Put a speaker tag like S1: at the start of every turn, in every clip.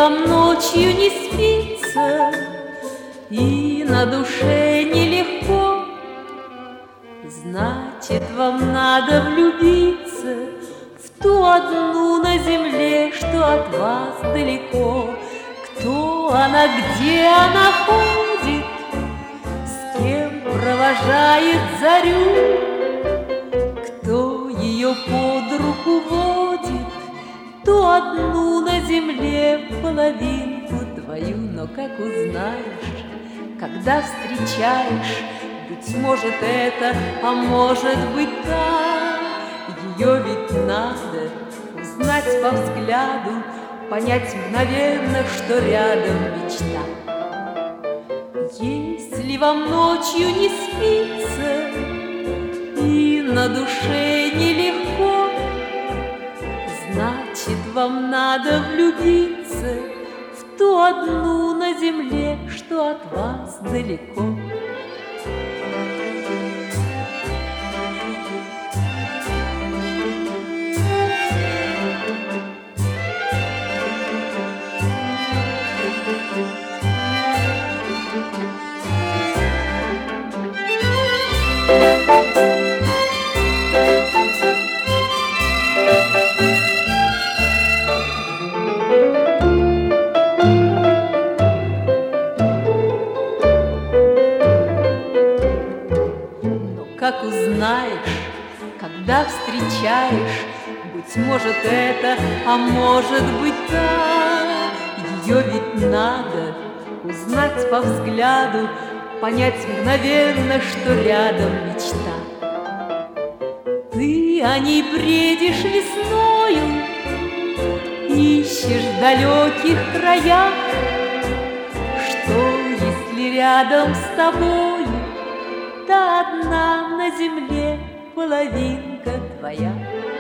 S1: вам ночью не спится и на душе нелегко, значит, вам надо влюбиться в ту одну на земле, что от вас далеко. Кто она, где она ходит, с кем провожает зарю, кто ее под руку водит, ту одну на земле половинку твою. Но как узнаешь, когда встречаешь, быть может это, а может быть так, ее ведь надо узнать по взгляду, понять мгновенно, что рядом мечта. Если вам ночью не спится и на душе нелегко, значит, вам надо влюбиться в ту одну на земле, что от вас далеко. Как узнаешь, когда встречаешь, быть может это, а может быть так, ее ведь надо узнать по взгляду, понять мгновенно, что рядом мечта. Ты о ней бредишь весною, ищешь в далеких краях, что если рядом с тобою та одна на земле половинка твоя.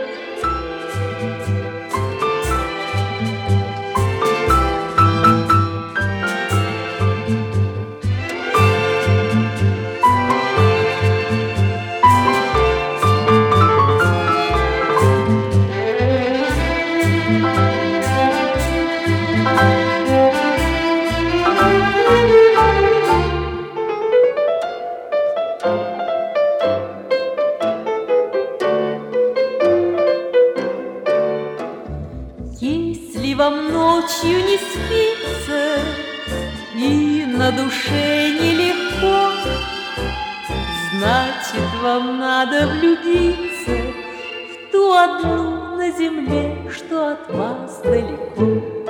S1: Если вам ночью не спится и на душе нелегко, значит, вам надо влюбиться в ту одну на земле, что от вас далеко.